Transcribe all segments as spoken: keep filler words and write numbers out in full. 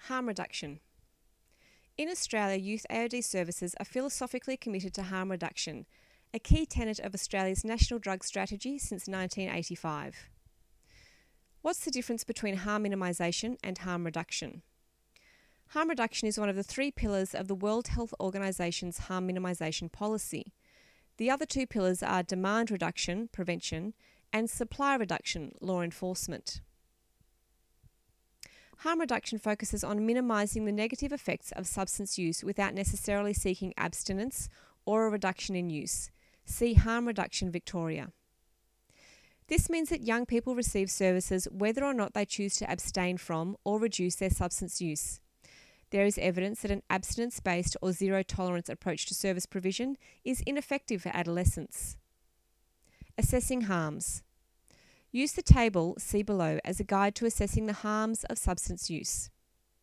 Harm reduction. In Australia, youth A O D services are philosophically committed to harm reduction, a key tenet of Australia's National Drug Strategy since nineteen eighty-five. What's the difference between harm minimisation and harm reduction? Harm reduction is one of the three pillars of the World Health Organisation's harm minimisation policy. The other two pillars are demand reduction, prevention, and supply reduction, law enforcement. Harm reduction focuses on minimising the negative effects of substance use without necessarily seeking abstinence or a reduction in use. See Harm Reduction Victoria. This means that young people receive services whether or not they choose to abstain from or reduce their substance use. There is evidence that an abstinence-based or zero-tolerance approach to service provision is ineffective for adolescents. Assessing harms. Use the table, see below, as a guide to assessing the harms of substance use.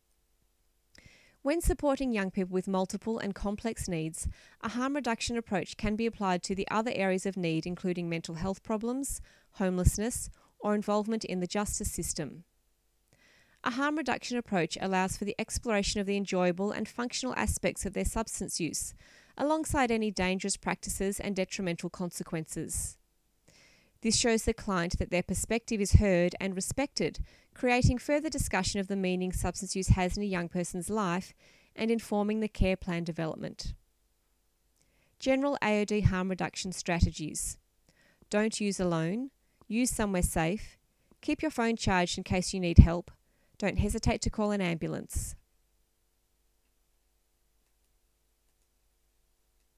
When supporting young people with multiple and complex needs, a harm reduction approach can be applied to the other areas of need, including mental health problems, homelessness, or involvement in the justice system. A harm reduction approach allows for the exploration of the enjoyable and functional aspects of their substance use, alongside any dangerous practices and detrimental consequences. This shows the client that their perspective is heard and respected, creating further discussion of the meaning substance use has in a young person's life and informing the care plan development. General A O D harm reduction strategies. Don't use alone. Use somewhere safe. Keep your phone charged in case you need help. Don't hesitate to call an ambulance.